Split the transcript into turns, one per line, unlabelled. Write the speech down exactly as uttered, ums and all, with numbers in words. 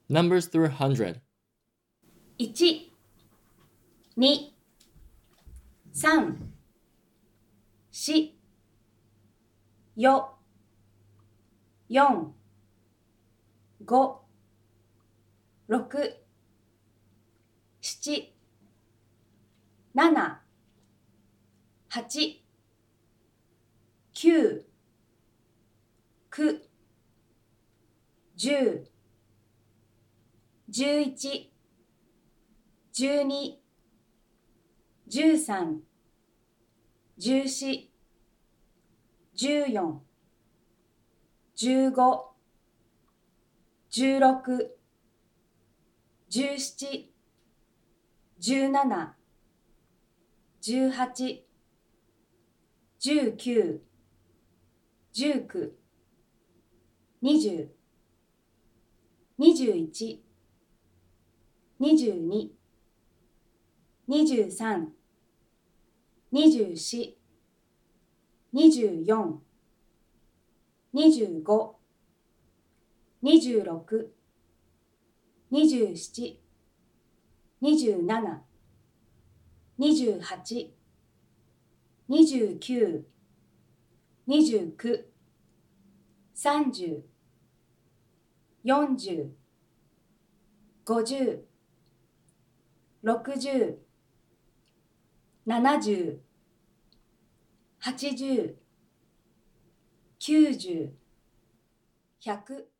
Numbers through one hundred.
いち、に、さん、し、よ、よん、ご、ろく、しち、なな、はち、きゅう、く、じゅう、じゅういち、じゅうに、じゅうさん、じゅうよん、じゅうよん、じゅうご、じゅうろく、じゅうなな、じゅうなな、じゅうはち、じゅうきゅう、じゅうきゅう、にじゅう、にじゅういち、にじゅうに、にじゅうさん、にじゅうよん、にじゅうよん、にじゅうご、にじゅうろく、にじゅうなな、にじゅうなな、にじゅうはち、にじゅうきゅう、にじゅうきゅう、さんじゅう、よんじゅう、ごじゅう、ろくじゅう、ななじゅう、はちじゅう、きゅうじゅう、ひゃく。